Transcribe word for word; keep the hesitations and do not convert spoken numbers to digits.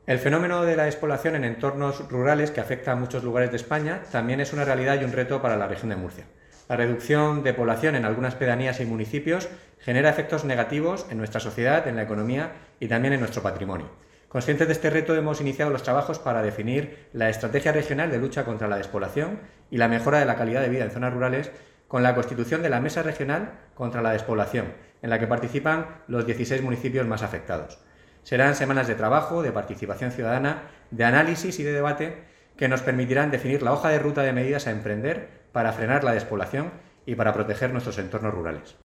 El fenómeno de la despoblación en entornos rurales, que afecta a muchos lugares de España, también es una realidad y un reto para la región de Murcia. La reducción de población en algunas pedanías y municipios genera efectos negativos en nuestra sociedad, en la economía y también en nuestro patrimonio. Conscientes de este reto, hemos iniciado los trabajos para definir la estrategia regional de lucha contra la despoblación y la mejora de la calidad de vida en zonas rurales, con la constitución de la Mesa Regional contra la Despoblación, en la que participan los dieciséis municipios más afectados. Serán semanas de trabajo, de participación ciudadana, de análisis y de debate que nos permitirán definir la hoja de ruta de medidas a emprender para frenar la despoblación y para proteger nuestros entornos rurales.